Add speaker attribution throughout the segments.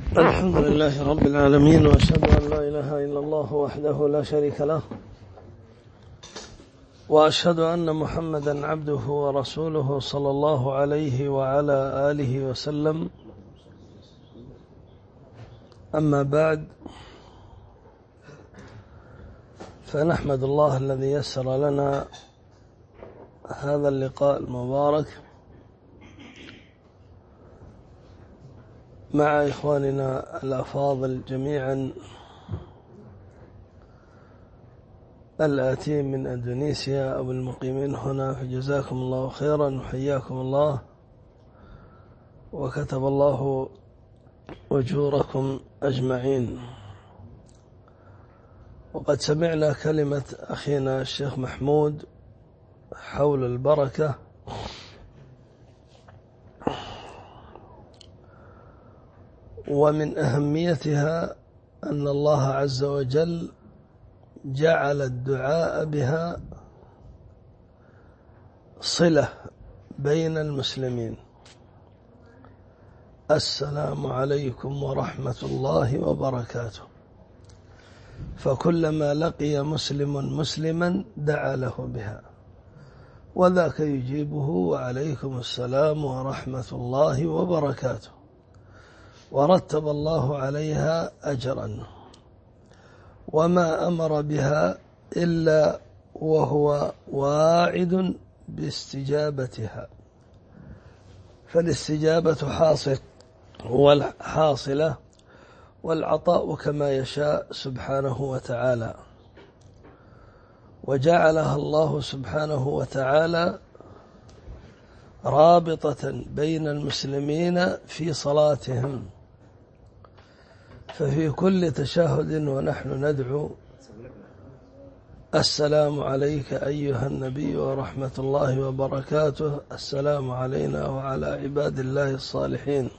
Speaker 1: الحمد لله رب العالمين، وأشهد أن لا إله إلا الله وحده لا شريك له، وأشهد أن محمدا عبده ورسوله صلى الله عليه وعلى آله وسلم. أما بعد، فنحمد الله الذي يسر لنا هذا اللقاء المبارك مع إخواننا الأفاضل جميعا الآتين من إندونيسيا أو المقيمين هنا، فجزاكم الله خيرا وحياكم الله، وكتب الله أجوركم أجمعين. وقد سمعنا كلمة أخينا الشيخ محمود حول البركة، ومن أهميتها أن الله عز وجل جعل الدعاء بها صلة بين المسلمين. السلام عليكم ورحمة الله وبركاته، فكلما لقي مسلم مسلما دعا له بها، وذاك يجيبه وعليكم السلام ورحمة الله وبركاته، ورتب الله عليها أجرا، وما أمر بها إلا وهو واعد باستجابتها، فالاستجابة حاصلة والعطاء كما يشاء سبحانه وتعالى. وجعلها الله سبحانه وتعالى رابطة بين المسلمين في صلاتهم، ففي كل تشهد ونحن ندعو: السلام عليك أيها النبي ورحمة الله وبركاته، السلام علينا وعلى عباد الله الصالحين.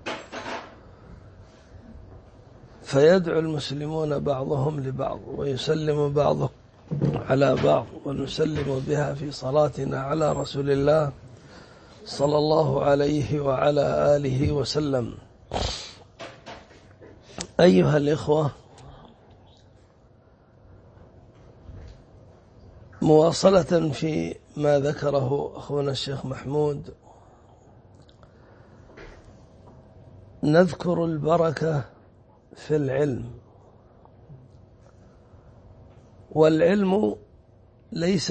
Speaker 1: فيدعو المسلمون بعضهم لبعض، ويسلم بعضهم على بعض، ونسلم بها في صلاتنا على رسول الله صلى الله عليه وعلى آله وسلم. أيها الإخوة، مواصلة في ما ذكره أخونا الشيخ محمود، نذكر البركة في العلم. والعلم ليس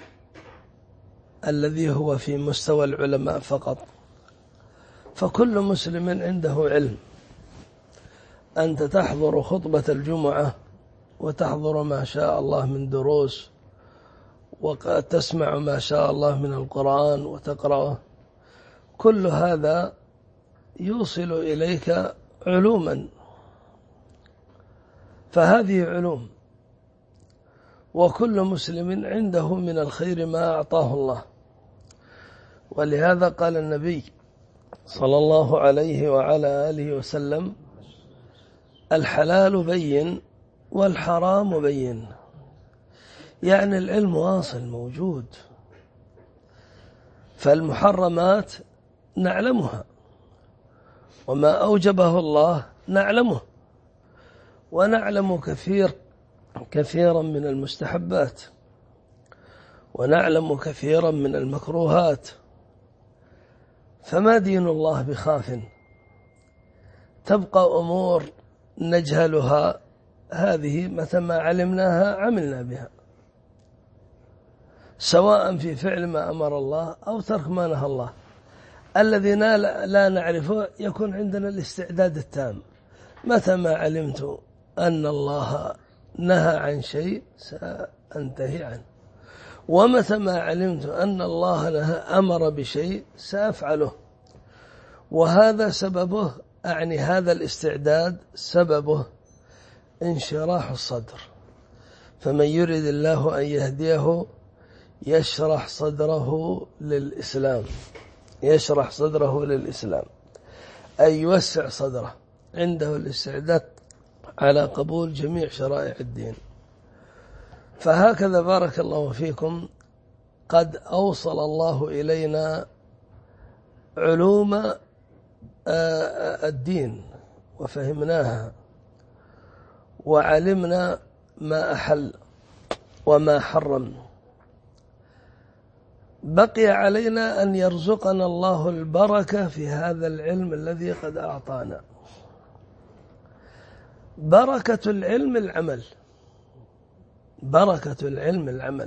Speaker 1: الذي هو في مستوى العلماء فقط، فكل مسلم عنده علم. أنت تحضر خطبة الجمعة وتحضر ما شاء الله من دروس، وقد تسمع ما شاء الله من القرآن وتقرأه، كل هذا يوصل إليك علوما، فهذه علوم، وكل مسلم عنده من الخير ما أعطاه الله. ولهذا قال النبي صلى الله عليه وعلى آله وسلم: الحلال بين والحرام بين. يعني العلم واصل موجود، فالمحرمات نعلمها، وما أوجبه الله نعلمه، ونعلم كثيرا من المستحبات، ونعلم كثيرا من المكروهات. فما دين الله بخاف، تبقى أمور نجهلها، هذه متى ما علمناها عملنا بها، سواء في فعل ما أمر الله أو ترك ما نهى الله. الذي لا نعرفه يكون عندنا الاستعداد التام، متى ما علمت أن الله نهى عن شيء سأنتهي عنه، ومتى ما علمت أن الله أمر بشيء سأفعله. وهذا سببه، أعني هذا الاستعداد سببه انشراح الصدر. فمن يريد الله أن يهديه يشرح صدره للإسلام، يشرح صدره للإسلام، أي يوسع صدره، عنده الاستعداد على قبول جميع شرائع الدين. فهكذا بارك الله فيكم قد أوصل الله إلينا علوم الدين وفهمناها وعلمنا ما أحل وما حرم، بقي علينا أن يرزقنا الله البركة في هذا العلم الذي قد أعطانا. بركة العلم العمل، بركة العلم العمل.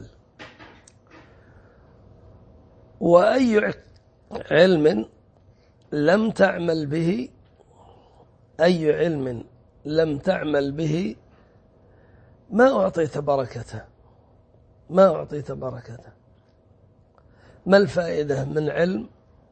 Speaker 1: وأي علم لم تعمل به، أي علم لم تعمل به ما أعطيت بركته، ما أعطيت بركته. ما الفائدة من علم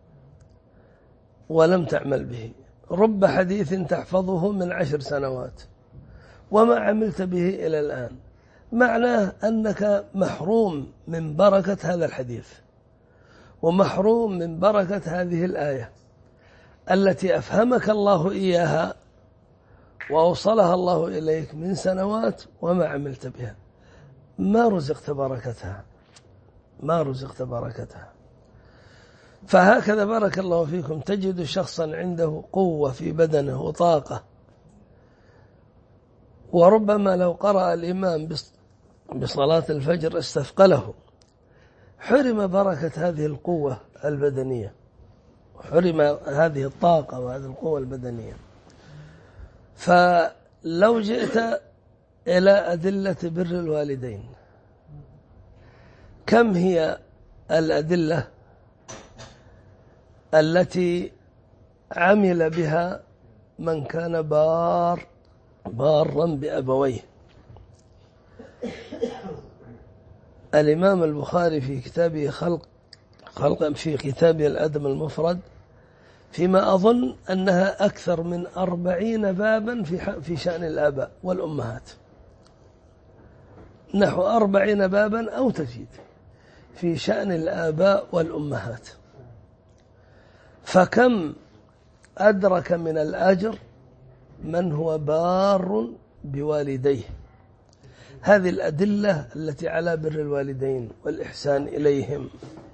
Speaker 1: ولم تعمل به؟ رب حديث تحفظه من 10 سنوات وما عملت به إلى الآن، معناه أنك محروم من بركة هذا الحديث، ومحروم من بركة هذه الآية التي أفهمك الله إياها وأوصلها الله إليك من سنوات وما عملت بها، ما رزقت بركتها، ما رزقت بركتها. فهكذا بارك الله فيكم تجد شخصا عنده قوة في بدنه وطاقة، وربما لو قرأ الإمام بصلاة الفجر استثقله، حرم بركة هذه القوة البدنية، حرم هذه الطاقة وهذه القوة البدنية. فلو جئت إلى أدلة بر الوالدين، كم هي الأدلة التي عمل بها من كان بارا بأبويه؟ الإمام البخاري في كتابه في كتابه الأدب المفرد، فيما أظن أنها أكثر من 40 بابا في شأن الآباء والأمهات، نحو 40 بابا أو تزيد في شأن الآباء والأمهات. فكم أدرك من الأجر من هو بار بوالديه. هذه الأدلة التي على بر الوالدين والإحسان إليهم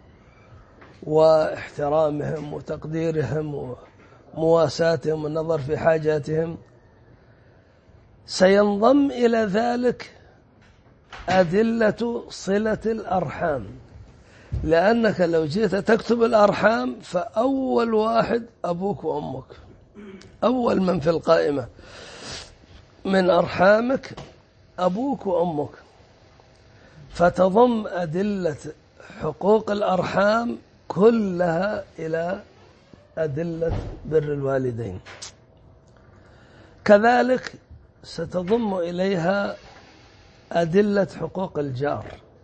Speaker 1: واحترامهم وتقديرهم ومواساتهم والنظر في حاجاتهم، سينضم إلى ذلك أدلة صلة الأرحام، لأنك لو جئت تكتب الأرحام فأول واحد أبوك وأمك، أول من في القائمة من أرحامك أبوك وأمك، فتضم أدلة حقوق الأرحام كلها إلى أدلة بر الوالدين. كذلك ستضم إليها أدلة حقوق الجار،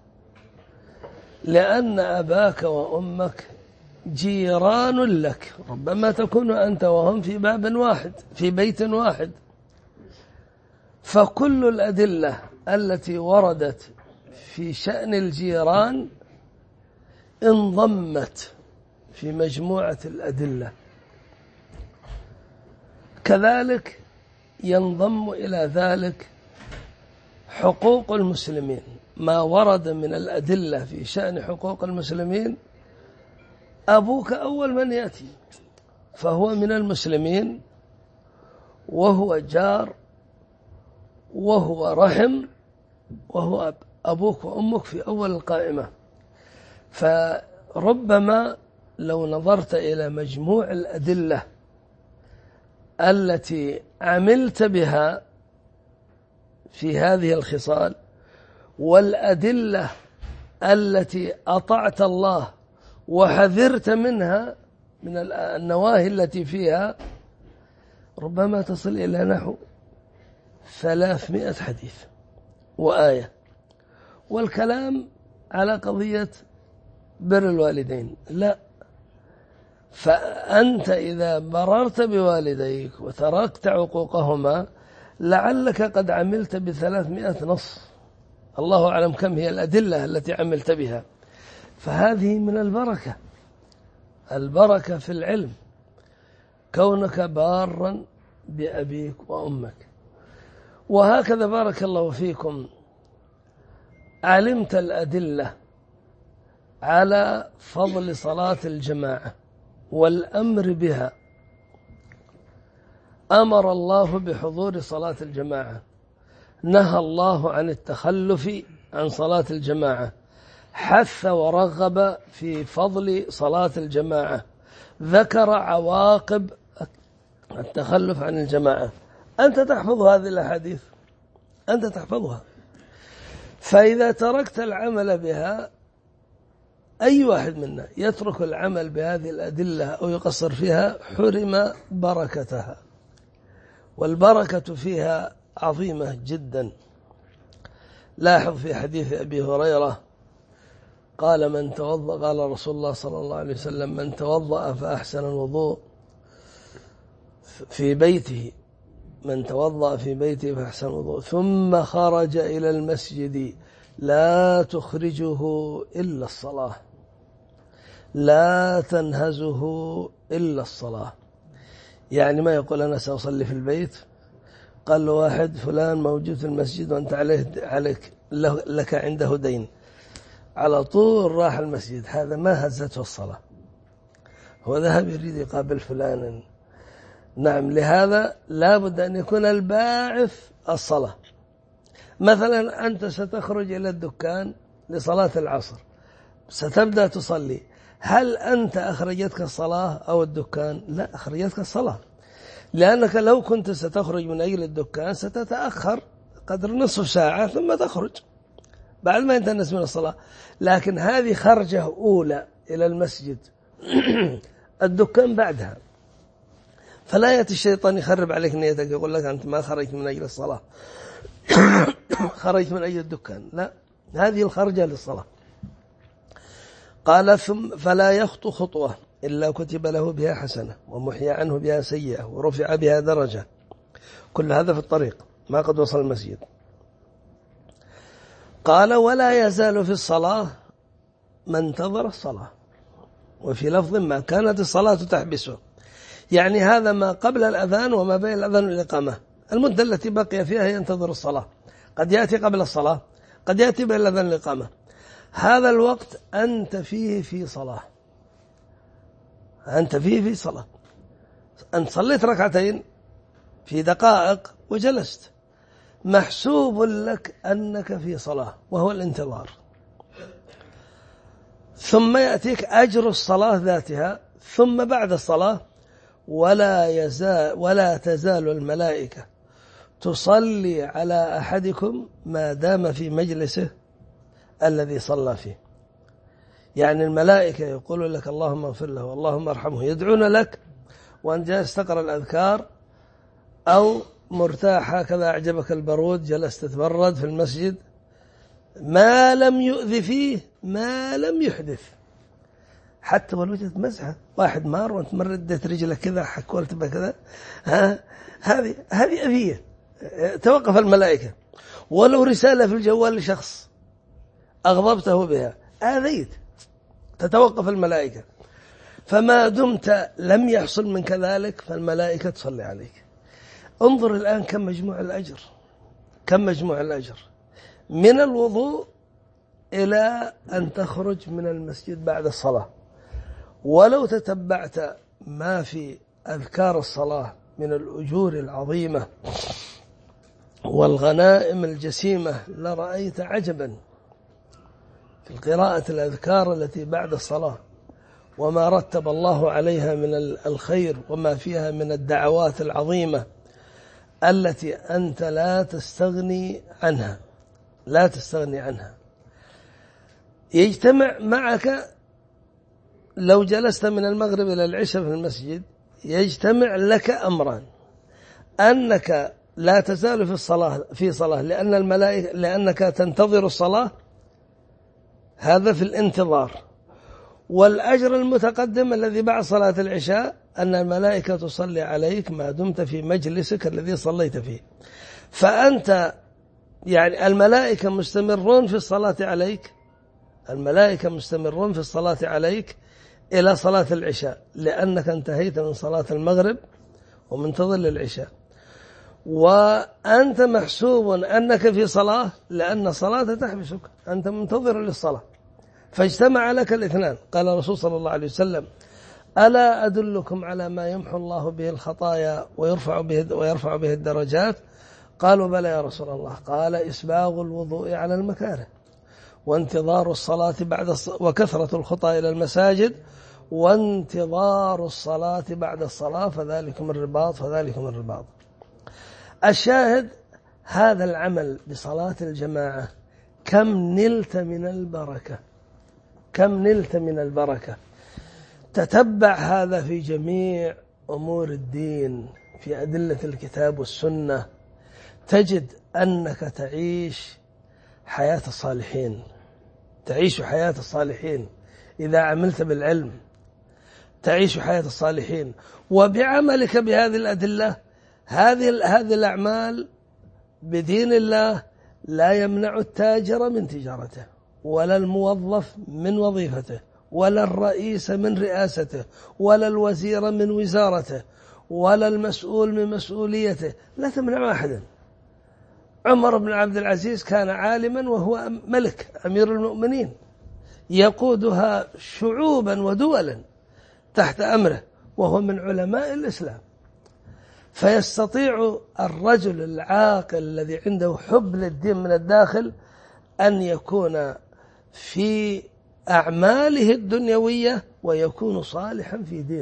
Speaker 1: لأن أباك وأمك جيران لك، ربما تكون أنت وهم في باب واحد في بيت واحد، فكل الأدلة التي وردت في شأن الجيران انضمت في مجموعة الأدلة. كذلك ينضم إلى ذلك حقوق المسلمين، ما ورد من الأدلة في شأن حقوق المسلمين. أبوك أول من يأتي، فهو من المسلمين وهو جار وهو رحم وهو أبوك وأمك في أول القائمة. فربما لو نظرت إلى مجموع الأدلة التي عملت بها في هذه الخصال، والأدلة التي أطعت الله وحذرت منها من النواهي التي فيها، ربما تصل إلى نحو 300 حديث وآية. والكلام على قضية بر الوالدين لا، فأنت إذا بررت بوالديك وتركت عقوقهما لعلك قد عملت ب300 نص، الله أعلم كم هي الأدلة التي عملت بها. فهذه من البركة، البركة في العلم، كونك بارا بأبيك وأمك. وهكذا بارك الله فيكم علمت الأدلة على فضل صلاة الجماعة والأمر بها، أمر الله بحضور صلاة الجماعة، نهى الله عن التخلف عن صلاة الجماعة، حث ورغب في فضل صلاة الجماعة، ذكر عواقب التخلف عن الجماعة. أنت تحفظ هذه الأحاديث، أنت تحفظها، فإذا تركت العمل بها، أي واحد منا يترك العمل بهذه الأدلة أو يقصر فيها حرم بركتها، والبركة فيها عظيمة جدا. لاحظ في حديث أبي هريرة قال من توضأ، قال رسول الله صلى الله عليه وسلم من توضأ فأحسن الوضوء في بيته، من توضأ في بيته فأحسن الوضوء ثم خرج إلى المسجد لا تخرجه إلا الصلاة، لا تنهزه إلا الصلاة. يعني ما يقول أنا سأصلي في البيت، قال له واحد فلان موجود في المسجد وأنت عليك لك عنده دين، على طول راح المسجد، هذا ما هزته الصلاة، هو ذهب يريد يقابل فلانا. نعم، لهذا لا بد أن يكون الباعث الصلاة. مثلا أنت ستخرج إلى الدكان لصلاة العصر، ستبدأ تصلي، هل أنت أخرجتك الصلاة أو الدكان؟ لا، أخرجتك الصلاة، لأنك لو كنت ستخرج من أجل الدكان ستتأخر قدر نصف ساعة ثم تخرج بعد ما ينتهي الناس من الصلاة. لكن هذه خرجة أولى إلى المسجد الدكان بعدها، فلا يأتي الشيطان يخرب عليك نيتك، يقول لك أنت ما خرجت من أجل الصلاة خرجت من أجل الدكان. لا، هذه الخرجة للصلاة. قال ثم فلا يخطو خطوة إلا كتب له بها حسنة ومحيا عنه بها سيئة ورفع بها درجة، كل هذا في الطريق ما قد وصل المسجد. قال ولا يزال في الصلاة من انتظر الصلاة، وفي لفظ ما كانت الصلاة تحبسه، يعني هذا ما قبل الأذان وما بين الأذان والإقامة، المدة التي بقي فيها ينتظر الصلاة، قد يأتي قبل الصلاة، قد يأتي بين الأذان والإقامة، هذا الوقت أنت فيه في صلاة، أنت فيه في صلاة. أنت صليت ركعتين في دقائق وجلست، محسوب لك أنك في صلاة وهو الانتظار، ثم يأتيك أجر الصلاة ذاتها. ثم بعد الصلاة ولا تزال الملائكة تصلي على أحدكم ما دام في مجلسه الذي صلى فيه، يعني الملائكة يقول لك اللهم اغفر له اللهم ارحمه، يدعون لك وأنت جالس تقرأ الأذكار أو مرتاح هكذا أعجبك البرود جلست تتبرد في المسجد، ما لم يؤذي فيه ما لم يحدث، حتى ولو وجدت مزحة واحد مار وانت مردت رجلك كذا حكولت بكذا، هذه أذية، توقف الملائكة. ولو رسالة في الجوال لشخص أغضبته بها آذيت، تتوقف الملائكة. فما دمت لم يحصل من كذلك فالملائكة تصلي عليك. انظر الآن كم مجموع الأجر، كم مجموع الأجر من الوضوء إلى أن تخرج من المسجد بعد الصلاة. ولو تتبعت ما في أذكار الصلاة من الأجور العظيمة والغنائم الجسيمة لرأيت عجبا في القراءة الأذكار التي بعد الصلاة، وما رتب الله عليها من الخير وما فيها من الدعوات العظيمة التي أنت لا تستغني عنها، لا تستغني عنها. يجتمع معك لو جلست من المغرب إلى العشاء في المسجد، يجتمع لك أمران: أنك لا تزال في صلاة لأن الملائكة، لأنك تنتظر الصلاة، هذا في الانتظار، والأجر المتقدم الذي بعد صلاة العشاء أن الملائكة تصلي عليك ما دمت في مجلسك الذي صليت فيه. فأنت يعني الملائكة مستمرون في الصلاة عليك، الملائكة مستمرون في الصلاة عليك إلى صلاة العشاء، لأنك انتهيت من صلاة المغرب ومنتظر للعشاء، وأنت محسوب أنك في صلاة لأن الصلاة تحبسك، أنت منتظر للصلاة، فاجتمع لك الاثنان. قال الرسول صلى الله عليه وسلم: ألا أدلكم على ما يمحو الله به الخطايا ويرفع به الدرجات؟ قالوا بلى يا رسول الله. قال إسباغ الوضوء على المكاره، وانتظار الصلاة وكثرة الخطى إلى المساجد، وانتظار الصلاة بعد الصلاة، فذلكم الرباط. الشاهد هذا العمل بصلاة الجماعة كم نلت من البركة. تتبع هذا في جميع أمور الدين، في أدلة الكتاب والسنة، تجد أنك تعيش حياة الصالحين. إذا عملت بالعلم تعيش حياة الصالحين، وبعملك بهذه الأدلة هذه الأعمال بدين الله لا يمنع التاجر من تجارته، ولا الموظف من وظيفته، ولا الرئيس من رئاسته، ولا الوزير من وزارته، ولا المسؤول من مسؤوليته، لا تمنع أحدا. عمر بن عبد العزيز كان عالما وهو ملك أمير المؤمنين، يقودها شعوبا ودولا تحت أمره، وهو من علماء الإسلام. فيستطيع الرجل العاقل الذي عنده حب للدين من الداخل أن يكون في أعماله الدنيوية ويكون صالحا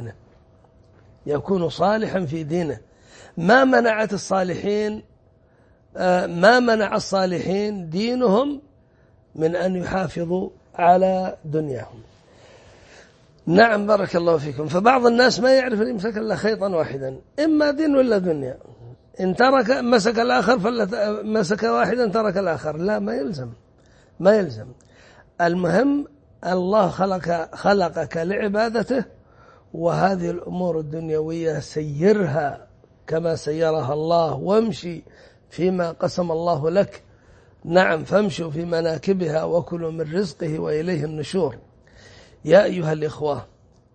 Speaker 1: في دينه. ما منع الصالحين دينهم من أن يحافظوا على دنياهم. نعم، بارك الله فيكم. فبعض الناس ما يعرف أن يمسك إلا خيطا واحدا، إما دين ولا دنيا. إن ترك مسك الآخر مسك واحدا ترك الآخر. لا، ما يلزم. المهم الله خلقك لعبادته، وهذه الأمور الدنيوية سيرها كما سيرها الله، وامشي فيما قسم الله لك. نعم، فامشوا في مناكبها وكلوا من رزقه وإليه النشور. يا أيها الإخوة،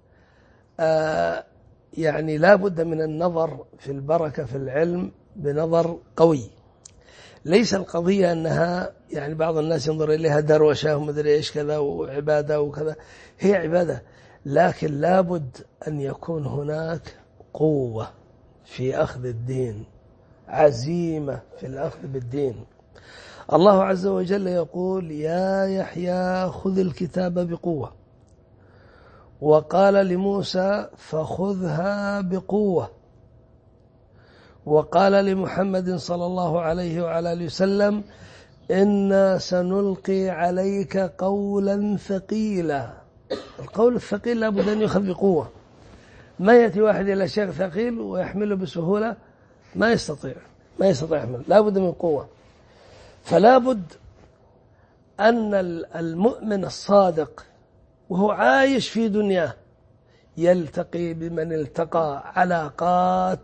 Speaker 1: يعني لا بد من النظر في البركة في العلم بنظر قوي. ليس القضية أنها يعني بعض الناس ينظر إليها دروشة ومدري إيش كذا وعبادة وكذا. هي عبادة، لكن لا بد أن يكون هناك قوة في أخذ الدين، عزيمة في الأخذ بالدين. الله عز وجل يقول: يا يحيى خذ الكتاب بقوة، وقال لموسى: فخذها بقوة، وقال لمحمد صلى الله عليه وعلى آله وسلم: إنا سنلقي عليك قولا ثقيلا. القول الثقيل لا بد أن يأخذ بقوة. ما يأتي واحد إلى شيء ثقيل ويحمله بسهولة، ما يستطيع يحمل، لا بد من قوة. فلا بد أن المؤمن الصادق وهو عايش في دنياه يلتقي بمن التقى علاقات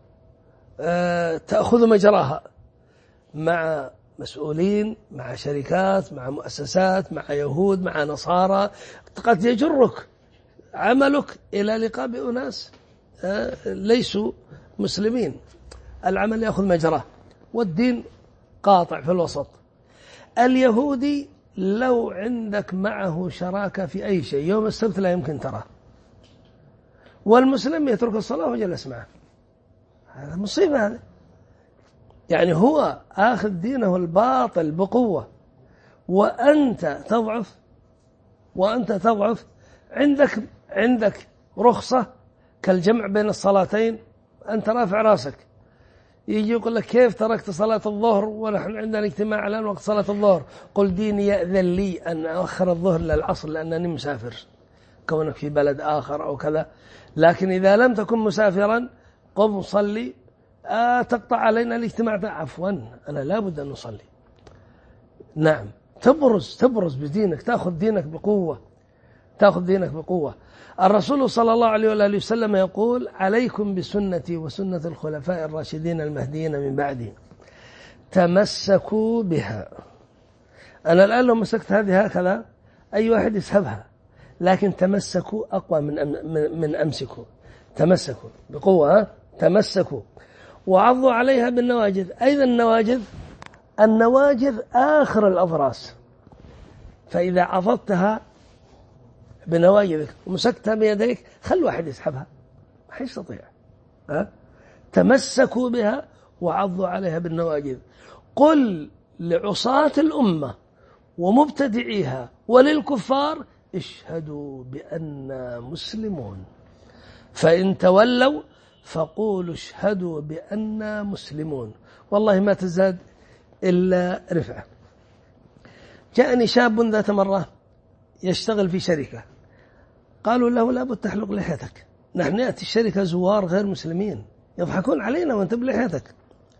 Speaker 1: تأخذ مجراها مع مسؤولين، مع شركات، مع مؤسسات، مع يهود، مع نصارى. قد يجرك عملك إلى لقاء بأناس ليسوا مسلمين. العمل يأخذ مجراه، والدين قاطع في الوسط. اليهودي لو عندك معه شراكة في أي شيء يوم السبت لا يمكن تراه، والمسلم يترك الصلاة وجلس معه. هذا مصيبة. هذا يعني هو آخذ دينه الباطل بقوة، وأنت تضعف. عندك رخصة كالجمع بين الصلاتين، أنت رافع راسك، يجي يقول لك: كيف تركت صلاة الظهر ونحن عندنا اجتماع الآن وقت صلاة الظهر؟ قل: ديني يأذن لي أن أؤخر الظهر للعصر لأنني مسافر، كونك في بلد آخر أو كذا. لكن إذا لم تكن مسافرا قم صلي، تقطع علينا الاجتماع. عفوا، أنا لا بد أن نصلي. نعم، تبرز بدينك، تأخذ دينك بقوة. الرسول صلى الله عليه وآله وسلم يقول: عليكم بسنتي وسنة الخلفاء الراشدين المهديين من بعدي، تمسكوا بها. أنا الآن لو مسكت هذه هكذا أي واحد يسحبها، لكن تمسكوا أقوى من أمسكوا. تمسكوا بقوة، تمسكوا، وعضوا عليها بالنواجذ. أيضا النواجذ آخر الأضراس، فإذا عضدتها بنواجذك ومسكتها بيديك، خل واحد يسحبها، ما حيستطيع. تمسكوا بها وعضوا عليها بالنواجذ. قل لعصاة الأمة ومبتدعيها وللكفار اشهدوا بأننا مسلمون، فإن تولوا فقولوا اشهدوا بأننا مسلمون. والله ما تزداد إلا رفعة. جاءني شاب ذات مرة يشتغل في شركة، قالوا له لابد تحلق لحيتك، نحن نأتي الشركة زوار غير مسلمين يضحكون علينا وانت بلحيتك.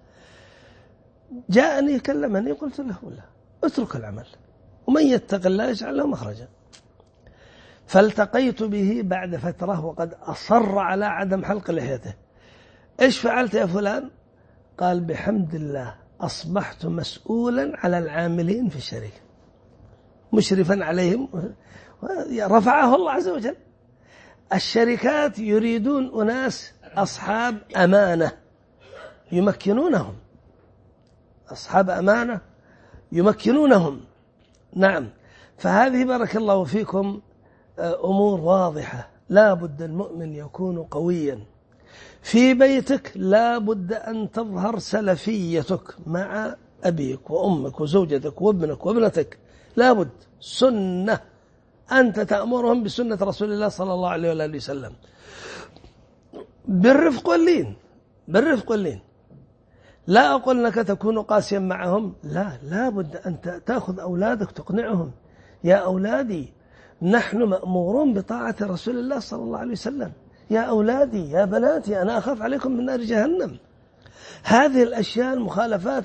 Speaker 1: جاءني كلمني، قلت له لا، اترك العمل، ومن يتق الله يجعل له مخرجا. فالتقيت به بعد فترة وقد أصر على عدم حلق لحيته. إيش فعلت يا فلان؟ قال بحمد الله أصبحت مسؤولا على العاملين في الشركة، مشرفا عليهم، رفعه الله عز وجل. الشركات يريدون أناس أصحاب أمانة يمكنونهم، أصحاب أمانة يمكنونهم. نعم. فهذه بارك الله فيكم أمور واضحة. لا بد المؤمن يكون قويا. في بيتك لا بد أن تظهر سلفيتك مع أبيك وأمك وزوجتك وابنك وابنتك، لا بد، سنة، أنت تأمرهم بسنة رسول الله صلى الله عليه وآله وسلم، بالرفق واللين، بالرفق واللين. لا أقول أنك تكون قاسيا معهم، لا بد أن تأخذ أولادك تقنعهم، يا أولادي نحن مأمورون بطاعة رسول الله صلى الله عليه وسلم، يا أولادي يا بناتي أنا أخاف عليكم من نار جهنم. هذه الأشياء المخالفات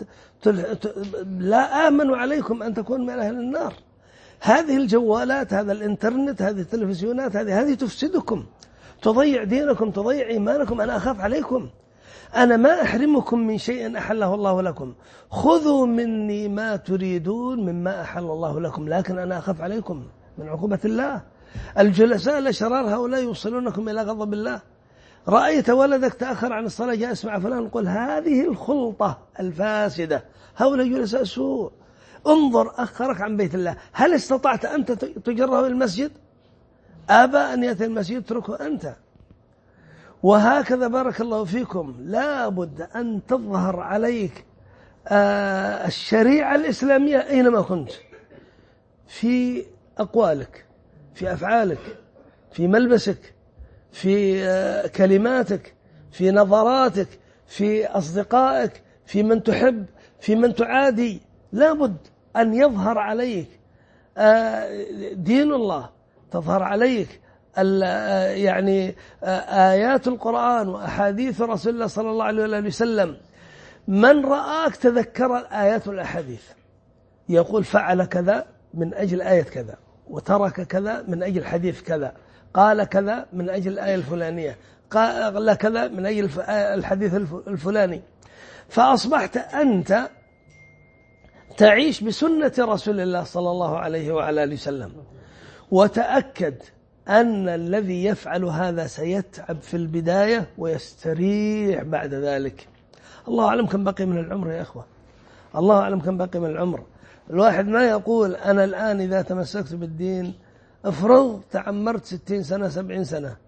Speaker 1: لا آمن عليكم أن تكون من أهل النار. هذه الجوالات، هذا الإنترنت، هذه التلفزيونات، هذه تفسدكم، تضيع دينكم، تضيع إيمانكم. أنا أخاف عليكم، أنا ما أحرمكم من شيء أحله الله لكم، خذوا مني ما تريدون مما أحل الله لكم، لكن أنا أخاف عليكم من عقوبة الله. الجلساء الأشرار هؤلاء يوصلونكم إلى غضب الله. رأيت ولدك تأخر عن الصلاة، جاء اسمع فلان، قل هذه الخلطة الفاسدة، هؤلاء جلساء سوء. انظر، أخرك عن بيت الله، هل استطعت أنت تجره إلى المسجد؟ أبى أن يأتي المسجد، اتركه أنت. وهكذا بارك الله فيكم لا بد أن تظهر عليك الشريعة الإسلامية أينما كنت، في أقوالك، في أفعالك، في ملبسك، في كلماتك، في نظراتك، في أصدقائك، في من تحب، في من تعادي. لا بد أن يظهر عليك دين الله، تظهر عليك يعني آيات القرآن وأحاديث رسول الله صلى الله عليه وسلم. من رآك تذكر الآيات والأحاديث، يقول فعل كذا من أجل آية كذا، وترك كذا من أجل حديث كذا، قال كذا من أجل الآية الفلانية، قال كذا من أجل الحديث الفلاني. فأصبحت أنت تعيش بسنة رسول الله صلى الله عليه وعلى آله وسلم. وتأكد أن الذي يفعل هذا سيتعب في البداية ويستريح بعد ذلك. الله أعلم كم بقي من العمر يا أخوة، الله أعلم كم بقي من العمر. الواحد ما يقول أنا الآن إذا تمسكت بالدين، افرض تعمرت 60 سنة 70 سنة،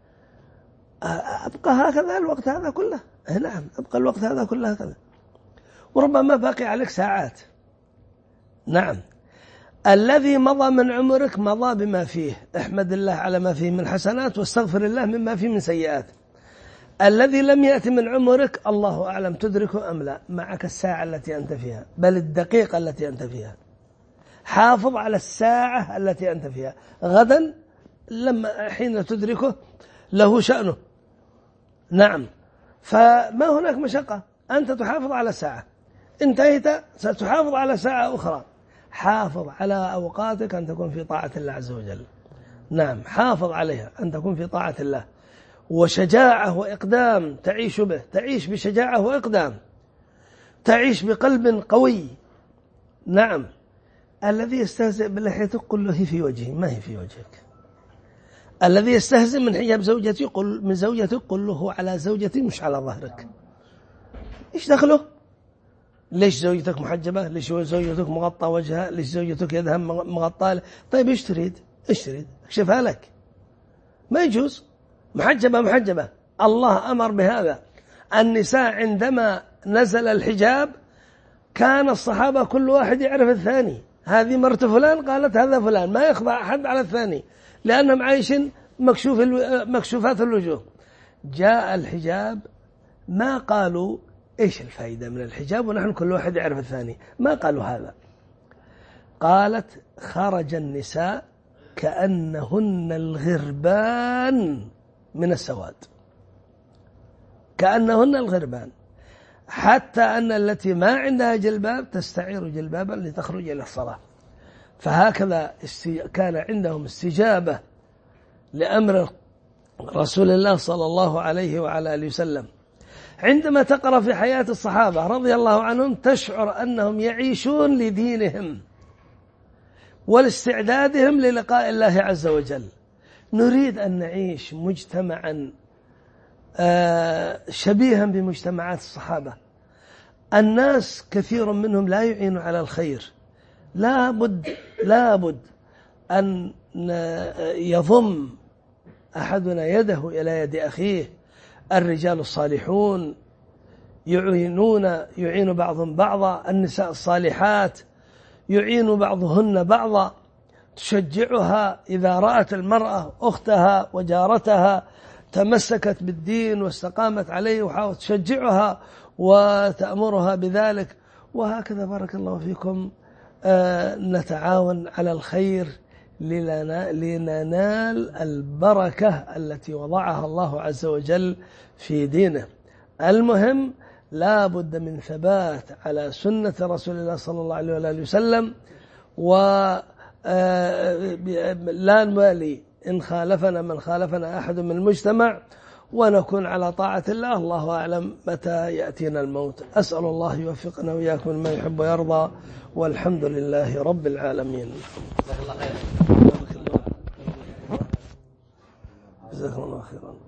Speaker 1: أبقى هكذا الوقت هذا كله؟ نعم، أبقى الوقت هذا كله هكذا، وربما باقي عليك ساعات. نعم. الذي مضى من عمرك مضى بما فيه، احمد الله على ما فيه من حسنات واستغفر الله مما فيه من سيئات. الذي لم يأتي من عمرك الله أعلم تدركه أم لا، معك الساعة التي أنت فيها، بل الدقيقة التي أنت فيها. حافظ على الساعة التي أنت فيها، غدا لما حين تدركه له شأنه. نعم. فما هناك مشقة، أنت تحافظ على ساعة، انتهيت ستحافظ على ساعة أخرى. حافظ على أوقاتك أن تكون في طاعة الله عز وجل. نعم، حافظ عليها أن تكون في طاعة الله، وشجاعة وإقدام تعيش به، تعيش بشجاعة وإقدام، تعيش بقلب قوي. نعم. الذي يستهزئ بلحيتك قل له هي في وجهي، ما هي في وجهك. الذي يستهزئ من حجاب زوجتي قل من زوجتك قل له على زوجتي مش على ظهرك. إيش دخله؟ ليش زوجتك محجبة؟ ليش زوجتك مغطى وجهها؟ ليش زوجتك يدها مغطى؟ طيب إيش تريد؟ إيش تريد أكشفها لك؟ ما يجوز. محجبة. الله أمر بهذا. النساء عندما نزل الحجاب كان الصحابة كل واحد يعرف الثاني، هذه مرت فلان قالت هذا فلان، ما يخضع أحد على الثاني لأنهم عايشين مكشوفات الوجوه. جاء الحجاب ما قالوا إيش الفائدة من الحجاب ونحن كل واحد يعرف الثاني، ما قالوا هذا. قالت خرج النساء كأنهن الغربان من السواد، كأنهن الغربان، حتى أن التي ما عندها جلباب تستعير جلبابا لتخرج إلى الصلاة. فهكذا كان عندهم استجابة لأمر رسول الله صلى الله عليه وعلى آله وسلم. عندما تقرأ في حياة الصحابة رضي الله عنهم تشعر أنهم يعيشون لدينهم ولاستعدادهم للقاء الله عز وجل. نريد أن نعيش مجتمعا شبيها بمجتمعات الصحابة. الناس كثير منهم لا يعين على الخير، لا بد أن يضم أحدنا يده إلى يد أخيه. الرجال الصالحون يعين بعضهم بعضا، النساء الصالحات يعين بعضهن بعضا، تشجعها إذا رأت المرأة أختها وجارتها تمسكت بالدين واستقامت عليه وحاول تشجعها وتأمرها بذلك. وهكذا بارك الله فيكم نتعاون على الخير لننال البركة التي وضعها الله عز وجل في دينه. المهم لا بد من ثبات على سنة رسول الله صلى الله عليه وآله وسلم، ولا نبالي إن خالفنا من خالفنا أحد من المجتمع، ونكون على طاعة الله. الله أعلم متى يأتينا الموت. أسأل الله يوفقنا وإياكم لما يحب ويرضى، والحمد لله رب العالمين. جزاكم الله خيرا.